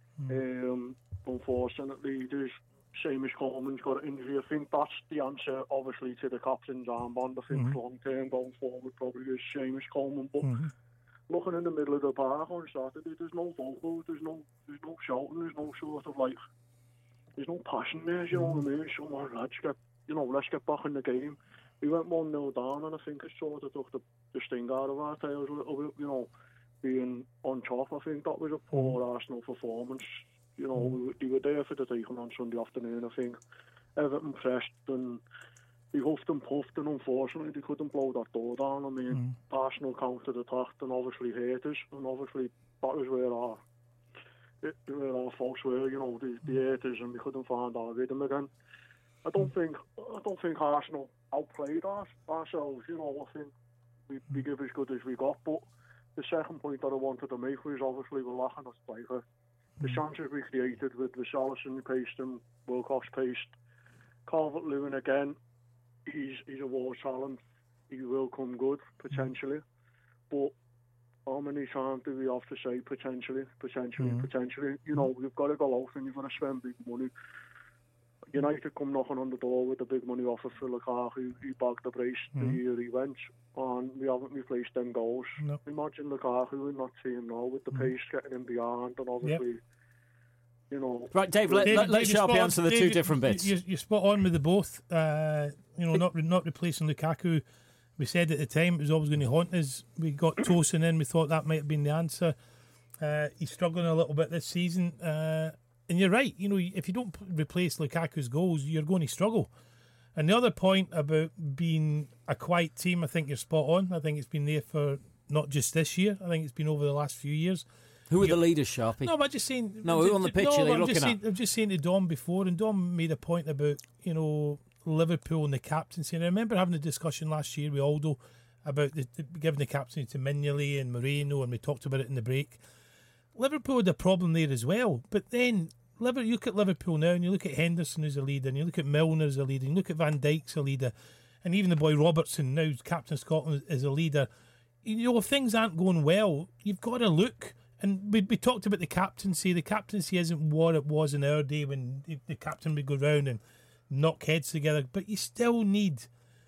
Um, unfortunately, there's Seamus Coleman's got an injury. I think that's the answer, obviously, to the captain's armband. I think Mhm. long term going forward probably is Seamus Coleman, but. Mhm. Looking in the middle of the park on Saturday, there's no vocals, there's no, there's no shouting, there's no sort of like, there's no passion there. You know what I mean? So, on, lads, get, you know, let's get back in the game. We went one nil down, and I think it sort of took the, the sting out of our tails a little bit. You know, being on top. I think that was a poor Arsenal performance. You know, we, they were there for the taking on Sunday afternoon. I think Everton pressed and. He huffed and puffed, and unfortunately they couldn't blow that door down. I mean, mm. Arsenal counter-attacked and obviously hurt us, and obviously that was where our, it, where our faults were. You know, the, the hurt us, and we couldn't find our rhythm again. I don't think, I don't think Arsenal outplayed our, ourselves. You know, I think we, we give as good as we got. But the second point that I wanted to make was obviously we're lacking a striker. The chances we created with Richarlison paced and Wilcox paced, Calvert-Lewin again. He's he's a war talent. He will come good potentially, but how many times do we have to say potentially, potentially, mm-hmm. potentially? You know, you've got to go out and you've got to spend big money. United come knocking on the door with a big money offer for Lukaku. He bagged the brace mm-hmm. the year he went, and we haven't replaced them goals. Nope. Imagine Lukaku and not seeing now with the mm-hmm. pace getting him behind, and obviously. Yep. You know, right, Dave. Let, David, let, let's David, Sharpie answer the David, two different bits. You, you're spot on with the both. Uh, you know, not not replacing Lukaku. We said at the time it was always going to haunt us. We got Tosin in. We thought that might have been the answer. Uh, he's struggling a little bit this season, uh, and you're right. You know, if you don't replace Lukaku's goals, you're going to struggle. And the other point about being a quiet team, I think you're spot on. I think it's been there for not just this year. I think it's been over the last few years. Who are the leaders, Sharpie? No, but just saying. No, who on the pitch no, are they I'm looking just saying, at? I'm just saying to Dom before, and Dom made a point about, you know, Liverpool and the captaincy. And I remember having a discussion last year with Aldo about the, the, giving the captaincy to Mignolet and Moreno, and we talked about it in the break. Liverpool had a problem there as well, but then Liverpool, you look at Liverpool now, and you look at Henderson as a leader, and you look at Milner as a leader, and you look at Van Dijk's a leader, and even the boy Robertson, now captain of Scotland, is a leader. You know, if things aren't going well, you've got to look. And we, we talked about the captaincy. The captaincy isn't what it was in our day when the, the captain would go round and knock heads together, but you still need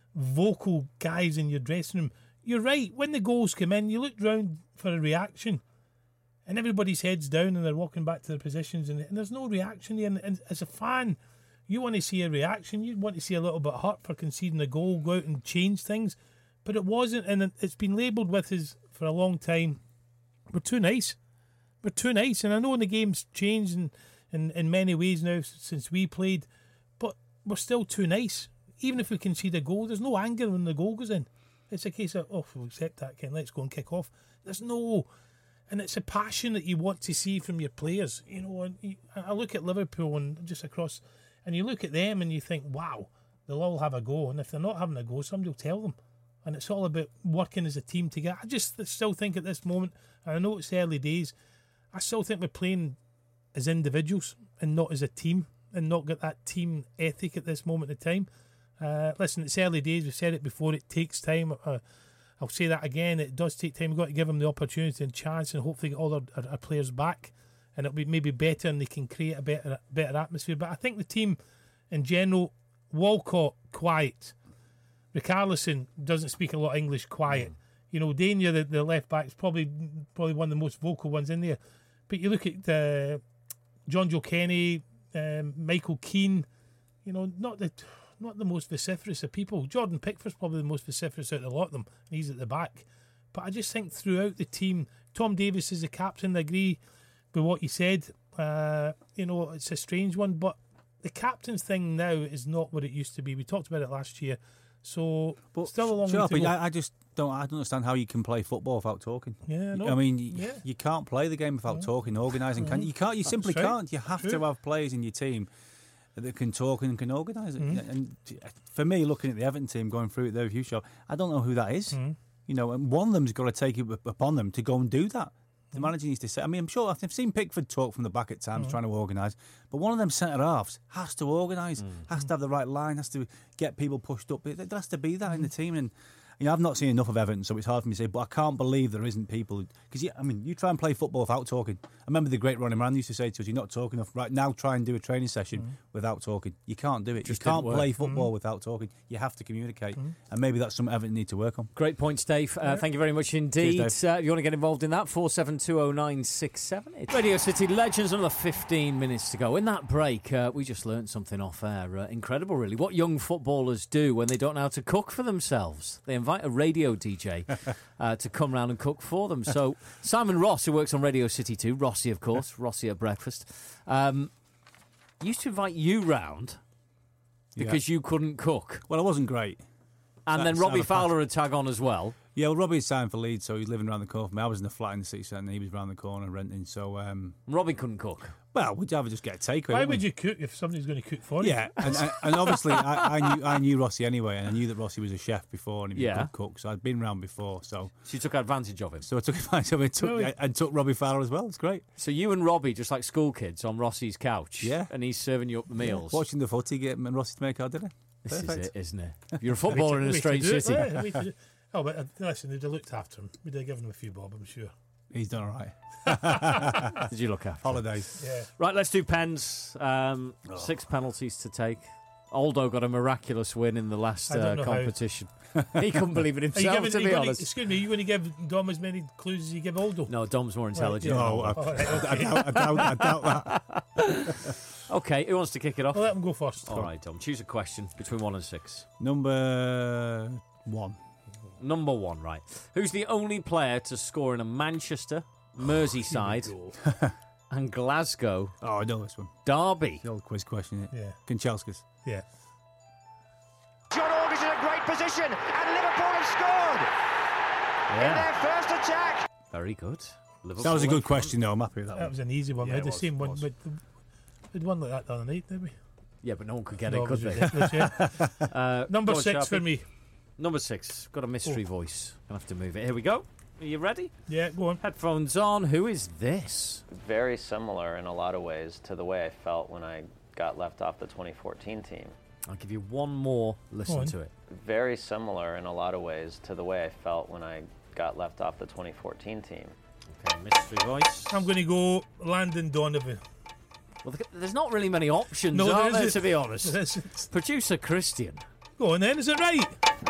vocal guys in your dressing room. You're right, when the goals come in, you look round for a reaction, and everybody's heads down and they're walking back to their positions, and, and there's no reaction there. And, and as a fan, you want to see a reaction. You want to see a little bit hurt for conceding a goal, go out and change things. But it wasn't, and it's been labelled with us for a long time. We're too nice. We're too nice. And I know the game's changed in, in, in many ways now since we played, but we're still too nice. Even if we concede a goal, there's no anger when the goal goes in. It's a case of, oh, we'll accept that, Ken, let's go and kick off. There's no... And it's a passion that you want to see from your players. You know, and you, I look at Liverpool and just across, and you look at them and you think, wow, they'll all have a go. And if they're not having a go, somebody will tell them. And it's all about working as a team together. I just still think at this moment, and I know it's early days, I still think we're playing as individuals and not as a team, and not got that team ethic at this moment in time. Uh, listen, it's early days. We've said it before. It takes time. Uh, I'll say that again. It does take time. We've got to give them the opportunity and chance, and hopefully get all our, our, our players back, and it'll be maybe better, and they can create a better better atmosphere. But I think the team in general, Walcott, quiet. Richarlison doesn't speak a lot of English, quiet. Mm. You know, Dania, the, the left back, is probably probably one of the most vocal ones in there. But you look at uh, John Joe Kenny, um, Michael Keane, you know, not the not the most vociferous of people. Jordan Pickford's probably the most vociferous out of a lot of them, and he's at the back. But I just think throughout the team, Tom Davies is the captain. I agree with what you said. Uh, you know, it's a strange one, but the captain's thing now is not what it used to be. We talked about it last year. So, but still a long sure, way to go. I, I just don't. I don't understand how you can play football without talking. Yeah, no. I mean, yeah. you, you can't play the game without yeah. talking, organising. Can you? Can't. You That's simply right. can't. You have True. to have players in your team that can talk and can organise it. Mm. And for me, looking at the Everton team going through it there with you, Shaw, I don't know who that is. Mm. You know, and one of them's got to take it upon them to go and do that. The manager needs to say. I mean, I'm sure I've seen Pickford talk from the back at times, mm. trying to organise. But one of them centre halves has to organise, mm. has to have the right line, has to get people pushed up. There has to be that mm. in the team. And you know, I've not seen enough of Everton, so it's hard for me to say. But I can't believe there isn't people because I mean, you try and play football without talking. I remember the great Ronnie Moran used to say to us, "You're not talking enough right now. Try and do a training session mm. without talking. You can't do it. Just you can't play football mm. without talking. You have to communicate, mm. and maybe that's something Everton need to work on." Great points, Dave. Uh, thank you very much indeed. Cheers, uh, if you want to get involved in that, four seven two oh nine six seven. It's Radio City Legends. Another fifteen minutes to go. In that break, uh, we just learned something off air. Uh, incredible, really. What young footballers do when they don't know how to cook for themselves. They invite a radio D J uh, to come round and cook for them. So Simon Ross, who works on Radio City two, Rossi, of course, Rossi at breakfast, um, used to invite you round because yeah. you couldn't cook. Well, it wasn't great. And That's then Robbie Fowler would tag on as well. Yeah, well, Robbie had signed for Leeds, so he was living around the corner from me. I was in the flat in the city centre, and he was around the corner renting. So, um, Robbie couldn't cook. Well, we'd either just get a takeaway. Why would we? you cook if somebody's going to cook for you? Yeah, and, and, and obviously I, I knew I knew Rossi anyway, and I knew that Rossi was a chef before and he was yeah. a good cook, so I'd been around before. So she took advantage of him. So I took advantage of it took, really? and took Robbie Fowler as well. It's great. So you and Robbie, just like school kids, on Rossi's couch. Yeah, and he's serving you up the meals. Yeah. Watching the footy, getting and Rossi to make our dinner. This Perfect. is it, isn't it? You're a footballer in a strange city. Yeah, oh, but uh, listen, they'd have looked after him. We'd have given him a few bob, I'm sure. He's done all right. Did you look after holidays? Yeah. Right, let's do pens. Um, oh. Six penalties to take. Aldo got a miraculous win in the last uh, competition. He couldn't believe it himself, giving, to be honest. To, excuse me, are you going to give Dom as many clues as you give Aldo? No, Dom's more intelligent. Right, yeah. No, I, oh, right, okay. I, doubt, I, doubt, I doubt that. Okay, who wants to kick it off? Well, let him go first. All right, Dom. Choose a question between one and six. Number one. Number one, right. Who's the only player to score in a Manchester, Merseyside, and Glasgow? Oh, I know this one. Derby. The old quiz question, isn't it? Yeah. Kanchelskis. Yeah. John August in a great position, and Liverpool have scored yeah. in their first attack. Very good. Liverpool that was a good question, though. I'm happy with that. That one. was an easy one. Yeah, we had the was, same one. Was. But we had one like that the other night, didn't we? Yeah, but no one could get no, it, could it they? Yeah. uh, Number six Sharpie. for me. Number six. Got a mystery oh. voice. Gonna have to move it. Here we go. Are you ready? Yeah, go on. Headphones on. Who is this? Very similar in a lot of ways to the way I felt when I got left off the twenty fourteen team. I'll give you one more listen to it. Very similar in a lot of ways to the way I felt when I got left off the twenty fourteen team. Okay, mystery voice. I'm going to go Landon Donovan. Well, there's not really many options, no, are there there, to be honest? There isn't. Producer Christian. Go on then, is it right?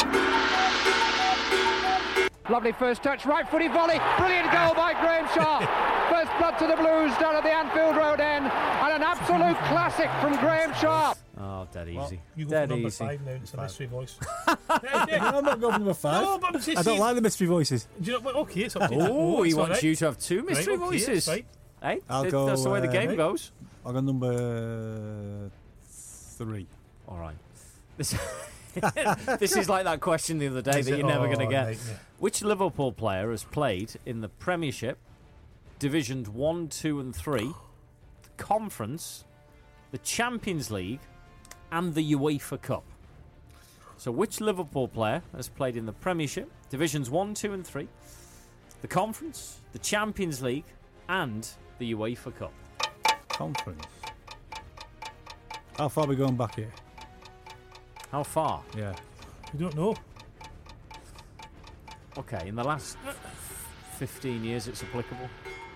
Lovely first touch, right-footed volley. Brilliant goal by Graham Sharp. First blood to the Blues down at the Anfield Road end. And an absolute classic from Graham Sharp. Oh, dead easy. Well, you go dead for number easy. five now. It's a mystery voice. I'm not going for number five. No, but I don't like the mystery voices. Do you know what? Okay, it's up to you. Oh, he it's wants right. you to have two mystery right, okay, voices. Right. Hey, I'll th- go, that's the way the uh, game right. goes. I'll go number three. All right. This, this is like that question the other day Is that it? you're never Oh, going to get. right, yeah. Which Liverpool player has played in the Premiership, Divisions one, two and three, the Conference, the Champions League and the UEFA Cup? So which Liverpool player has played in the Premiership, Divisions one, two and three, the Conference, the Champions League and the UEFA Cup? Conference. How far are we going back here? How far? Yeah. We don't know. Okay, in the last fifteen years it's applicable.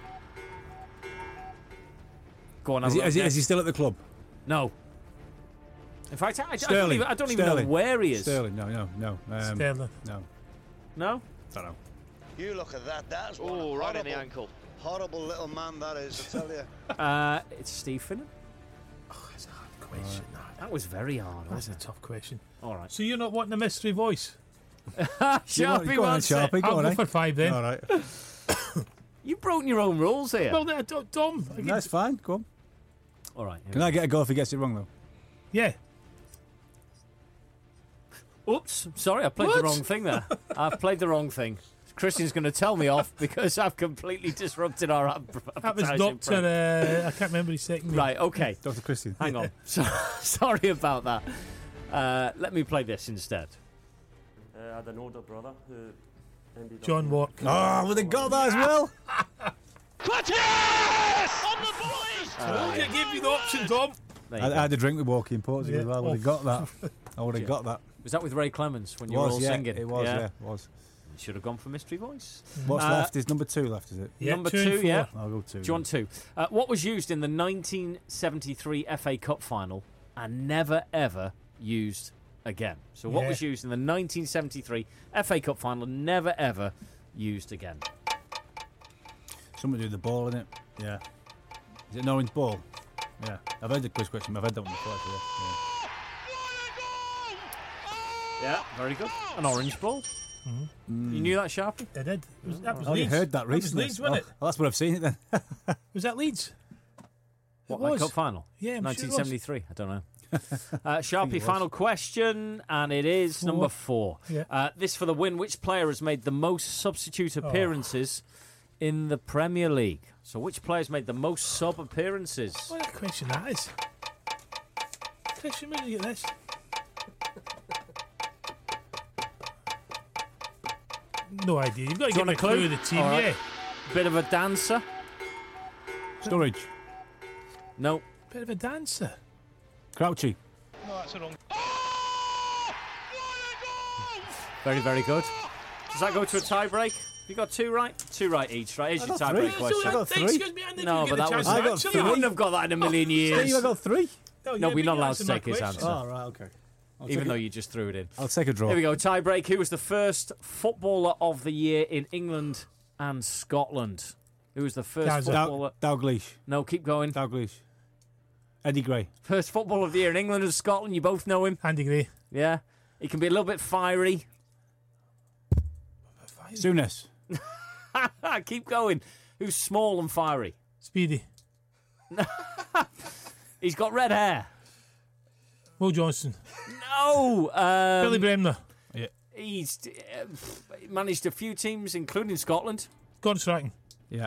Go on, Is he, have a is, he, look is he still at the club? No. In fact, I, I Sterling. don't even, I don't even know Sterling. where he is. Sterling, no, no, no. Um, Sterling. No. No? Don't know. You look at that. That's Oh, right in the horrible, ankle. horrible little man that is, I tell you. Uh, it's Steve Finnan. Oh, that's a hard question. That. That was very hard, That's a wasn't tough question. it? All right. So you're not wanting a mystery voice? Sharpie go on, wants it. Sharpie. Go I'll on, go eh? for five then. All right. You've broken your own rules here. Well, then, Dom, Dom I That's fine. Go on. All right. here Can we I get a go if he gets it wrong, though? yeah. go. Oops. Sorry, I played What? the wrong thing there. I've played the wrong thing. Christian's going to tell me off because I've completely disrupted our ad- That was advertising Doctor prep. Uh, I can't remember his second name. Right, okay. Doctor Christian. Hang on. So, sorry about that. Uh, let me play this instead. Uh, I had an older brother who ended John up... Walk. Oh, would have got that as well. Yes! On the boys! I yeah. gave you the option, Tom. There you I, go. I had a drink with Walkie in Portugal Yeah. as well. I would have got that. I would have got that. Was that with Ray Clemens when It you were was, all yeah. singing? It was, yeah. It was. You should have gone for Mystery Voice. What's Uh, left? Is number two left, is it? Yeah, Number two and two, four. yeah. I'll go two. Do you want two? Uh, what was used in the nineteen seventy-three F A Cup final and never ever used again? So what Yeah. was used in the nineteen seventy-three F A Cup final, never ever used again? Something to do with the ball, in it. Yeah. Is it an orange ball? Yeah. I've heard the quiz question, but I've heard that one before. actually, Yeah. Yeah, very good. An orange ball. Mm. You knew that, Sharpie? I did. It was, that was Oh, you Leeds. heard that was recently. Leeds, wasn't oh, it? well, that's what I've seen it then. Was that Leeds? What, It that was. cup final? Yeah, I'm nineteen sure it was. seventy-three. I don't know. Uh, Sharpie, was. final question, and it is Four. number four. Yeah. Uh, this for the win. Which player has made the most substitute Oh. appearances in the Premier League? So, which players made the most sub appearances? What a question that is. Christian, where did you get this? No idea. You've got to Do you give want me a a clue clue? of the team, All right. yeah. Bit of a dancer? Sturridge. No. Bit of a dancer. Crouchy. No, that's wrong. Very, very good. Does that go to a tie break? You got two right? Two right each, right? Here's I your got tie three. break I question. got three. Excuse me, I didn't No, get but a that chance was. to I got answer three. You that. wouldn't have got that in a million Yeah, years. you got three. No, No, yeah, we're not but you allowed answered to my take his question. answer. Oh, right, okay. I'll Even take though a- you just threw it in. I'll take a draw. Here we go. Tie break. Who was the first footballer of the year in England and Scotland? Who was the first Gaza. footballer? Dow- Dalglish. No, keep going. Dalglish. Eddie Gray. First footballer of the year in England and Scotland. You both know him. Andy Gray. Yeah. He can be a little bit fiery. Souness. Keep going. Who's small and fiery? Speedy. He's got red hair. Will Johnson. No. Um, Billy Bremner. He's uh, managed a few teams, including Scotland. Gordon Strachan. Yeah.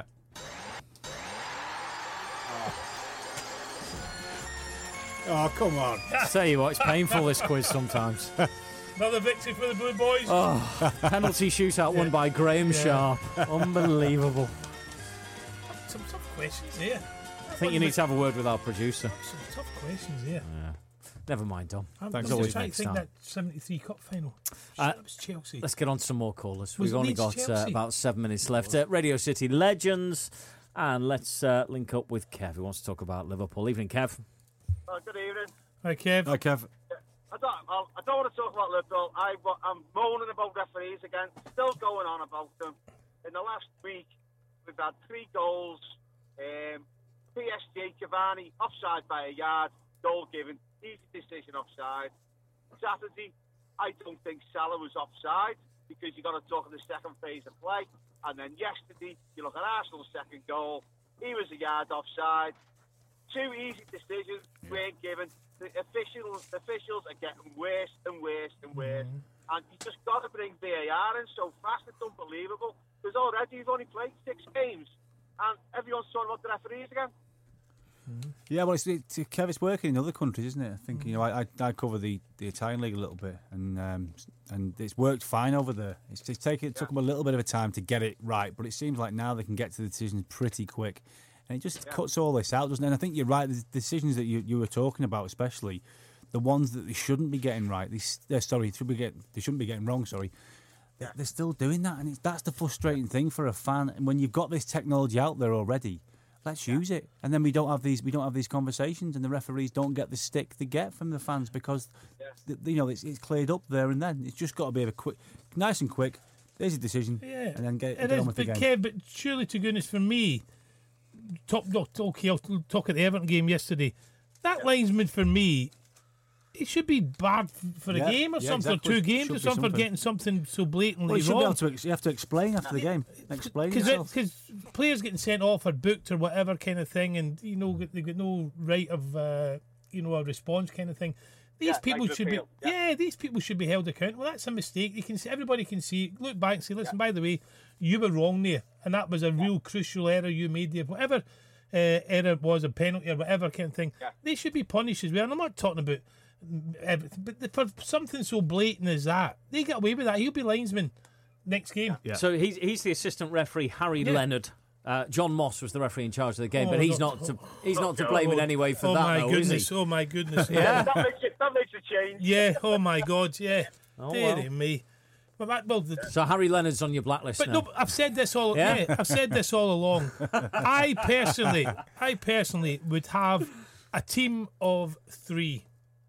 Oh, come on. Tell you what, it's painful, this quiz sometimes. Another victory for the Blue Boys. Oh, penalty shootout won by Graham Yeah. Sharp. Unbelievable. Some tough questions here. I think you need to have a word with our producer. Some tough questions here. Yeah. Never mind, Dom. I'm, Thanks. I'm Always just trying to next think time. that seventy-three Cup final. Uh, that was Chelsea. Let's get on to some more callers. Was We've only Leeds got uh, Chelsea? about seven minutes left. Uh, Radio City Legends. And let's uh, link up with Kev, who wants to talk about Liverpool. Evening, Kev. Oh, good evening. Hi, Kev. Hi, Kev. I don't, I'll- I don't want to talk about Liverpool. I, I'm moaning about referees again. Still going on about them. In the last week, we've had three goals. Um, P S G, Cavani, offside by a yard. Goal given. Easy decision offside. Saturday, I don't think Salah was offside because you got to talk in the second phase of play. And then yesterday, you look at Arsenal's second goal. He was a yard offside. Two easy decisions weren't given. The officials, officials are getting worse and worse and worse. And you just got to bring V A R in so fast. It's unbelievable. Because already you've only played six games. And everyone's talking about the referees again. Yeah, well, it's, it's, Kev, it's working in other countries, isn't it? I think, you know, I, I, I cover the, the Italian league a little bit, and um, and it's worked fine over there. It's just taken, it took them a little bit of a time to get it right, but it seems like now they can get to the decisions pretty quick. And it just yeah. cuts all this out, doesn't it? And I think you're right, the decisions that you, you were talking about, especially the ones that they shouldn't be getting right, they, uh, sorry, should be get, they shouldn't be getting wrong, sorry, they're, they're still doing that, and it's, that's the frustrating thing for a fan. And when you've got this technology out there already, let's use it, and then we don't have these we don't have these conversations, and the referees don't get the stick they get from the fans because yeah. th- you know it's, it's cleared up there and then. It's just got to be a quick, nice and quick. There's a decision, yeah. and then get, it get is, on with but the game. Kev, but surely to goodness, for me, top okay, I'll talk at the Everton game yesterday. That yeah. linesman for me, it should be bad for a yeah, game or yeah, something, exactly. or two games should or something, something for getting something so blatantly well, you should wrong. be able to. Ex- you have to explain after the game. Explain yourself. Because players getting sent off or booked or whatever kind of thing, and you know they got no right of uh, you know a response kind of thing. These Yeah, people like should be yeah. yeah, these people should be held accountable. Well, that's a mistake. You can see, everybody can see. Look back and say, listen, yeah. by the way, you were wrong there, and that was a real yeah. crucial error you made there. Whatever uh, error it was, a penalty or whatever kind of thing, yeah. they should be punished as well. And I'm not talking about everything, but for something so blatant as that, they get away with that. He'll be linesman next game. Yeah. So he's he's the assistant referee, Harry Yeah. Leonard. Uh, John Moss was the referee in charge of the game, Oh, but he's no. not to, he's not to blame in any way for oh that, my though, goodness, is he? Oh my goodness! Yeah. that, makes it, that makes a change. Yeah. Oh my God. Yeah. Oh, Dear well. me. Well, that, well, the, So Harry Leonard's on your blacklist But now. no, I've said this all. Yeah? Yeah? I've said this all along. I personally, I personally would have a team of three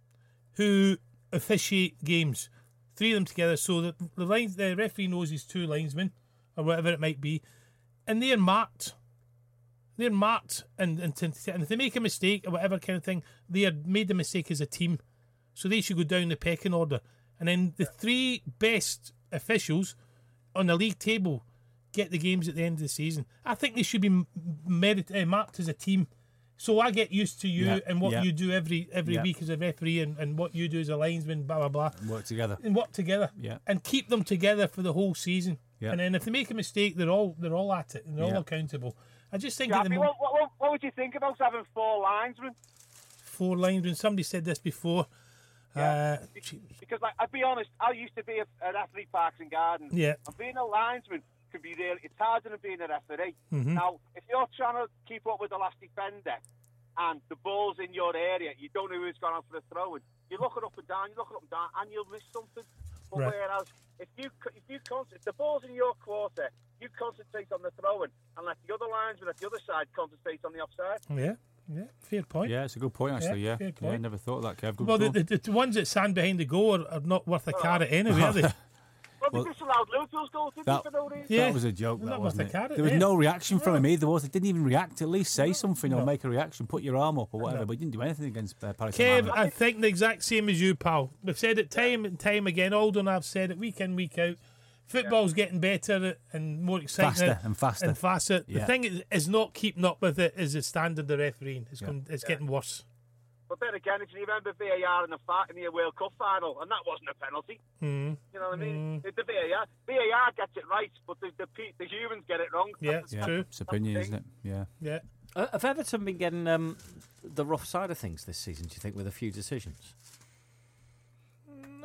who officiate games, three of them together, so that the lines, the referee knows his two linesmen or whatever it might be, and they're marked. They're marked, and and, to, and if they make a mistake or whatever kind of thing, they had made the mistake as a team, so they should go down the pecking order, and then the three best officials on the league table get the games at the end of the season. I think they should be merit, uh, marked as a team. So I get used to you Yeah, and what yeah. you do every every Yeah. week as a referee, and, and what you do as a linesman, blah blah blah, Work together. and work together, Yeah. and keep them together for the whole season. Yeah. And then if they make a mistake, they're all they're all at it and they're Yeah. all accountable. I just think Yeah, at I the mean, moment, what, what, what would you think about having four linesmen? four linesmen. Somebody said this before. Yeah. Uh, Because, like, I'll be honest, I used to be a, a referee, Parks and Gardens. Yeah. And being a linesman can be really, it's harder than being a referee. Mhm. Now, if you're trying to keep up with the last defender and the ball's in your area, you don't know who's gone out for the throw-in, you're looking up and down, you're looking up and down, and you'll miss something. But Right. whereas, if you if you con- if the ball's in your quarter, you concentrate on the throw-in and let the other linesman at the other side concentrate on the offside. yeah, yeah, fair point. Yeah, it's a good point actually. Yeah, Yeah, fair yeah, point. I never thought of that, Kev. Good Well, the, call. the, the ones that stand behind the goal are, are not worth a carrot anyway, are they? Well, Well, they disallowed Liverpool's goal, didn't that- they, for no reason? Yeah. That was a joke, They're that not worth wasn't a it? carrot, There was yeah. no reaction from No. him either. Was it? Didn't even react. At least say something or make a reaction. Put your arm up or whatever. But he didn't do anything against uh, Paris Kev, Saint-Germain. I think the exact same as you, pal. We've said it time and time again. Aldo and I've said it week in, week out. Football's getting better and more exciting. Faster and faster. And faster. The Yeah. thing is, is not keeping up with it is the standard of refereeing. It's, Yeah. going, it's getting worse. But then again, if you remember V A R in the fa- in the World Cup final, and that wasn't a penalty. Mm. You know what I mean? The V A R, V A R gets it right, but the the, pe- the humans get it wrong. Yeah, it's Yeah, true. it's opinion, isn't it? Yeah. Yeah. Uh, have Everton been getting um, the rough side of things this season, do you think, with a few decisions?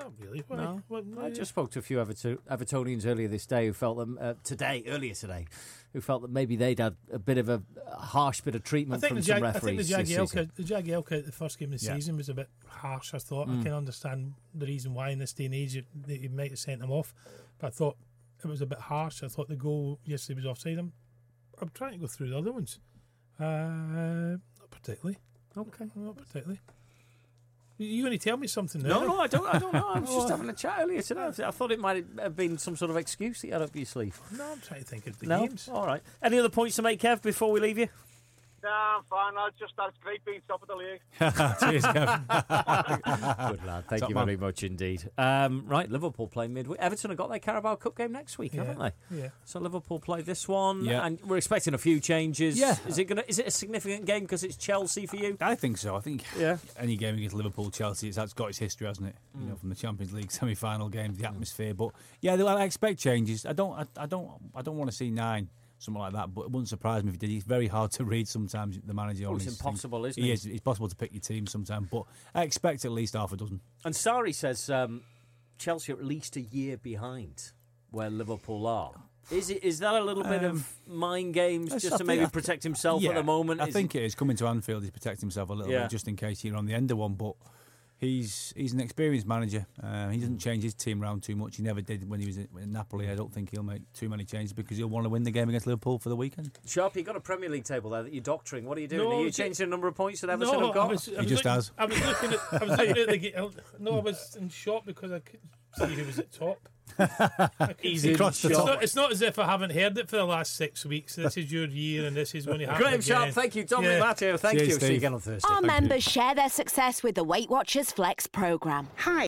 Not really. Why? No, What, I just spoke to a few Everton, Evertonians earlier this day who felt them uh, today, earlier today, who felt that maybe they'd had a bit of a, a harsh bit of treatment from some Jag- referees. I think the this Jagielka, the Jagielka at the first game of the Yeah. season was a bit harsh. I thought Mm. I can understand the reason why in this day and age you, that you might have sent him off, but I thought it was a bit harsh. I thought the goal yesterday was offside. I'm, I'm trying to go through the other ones. Uh, not particularly. Okay, not particularly. You going to tell me something? No, there? no, I don't. I don't know. I was Oh, just having a chat earlier today. I thought it might have been some sort of excuse that you had up your sleeve. No, I'm trying to think of the No, games. all right. Any other points to make, Kev, before we leave you? Nah, I'm fine. I just that's great being top of the league. Cheers, Kev. Good lad. Thank Top you man. very much indeed. Um, right, Liverpool play midweek. Everton have got their Carabao Cup game next week, Yeah, haven't they? yeah. So Liverpool play this one, Yeah. and we're expecting a few changes. Yeah. Is it gonna? Is it a significant game because it's Chelsea for you? I think so. I think Yeah. any game against Liverpool, Chelsea, it's that's got its history, hasn't it? You know, from the Champions League semi-final games, the atmosphere. But yeah, I expect changes. I don't. I, I don't. I don't want to see nine. Something like that, but it wouldn't surprise me if he did. It's very hard to read sometimes, the manager. Oh, on it's his impossible, thing. isn't He it? is. It's possible to pick your team sometimes, but I expect at least half a dozen. And Sarri says um, Chelsea are at least a year behind where Liverpool are. Is it? Is that a little bit Um, of mind games Yes, just I to think- maybe I th- protect himself yeah, at the moment? I Is think it is coming to Anfield. He's protecting himself a little Yeah. bit just in case you're on the end of one. But he's he's an experienced manager. Uh, he doesn't change his team around too much. He never did when he was in Napoli. I don't think he'll make too many changes because he'll want to win the game against Liverpool for the weekend. Sharp, you've got a Premier League table there that you're doctoring. What are you doing? No, are you it's- changing the number of points that Everton no, have got? I was, I He was just looking, has. I was looking at. I was looking at the game. No, I was in shock because I couldn't see who was at top. He's He in crossed the shock. It's not, it's not as if I haven't heard it for the last six weeks. This is your year, and this is when you have Graham again. Sharp, thank you. Dominic Yeah. Matteo, thank Cheers, you. See you Steve. again on Thursday. Our Thank you. members share their success with the Weight Watchers Flex programme. Hi,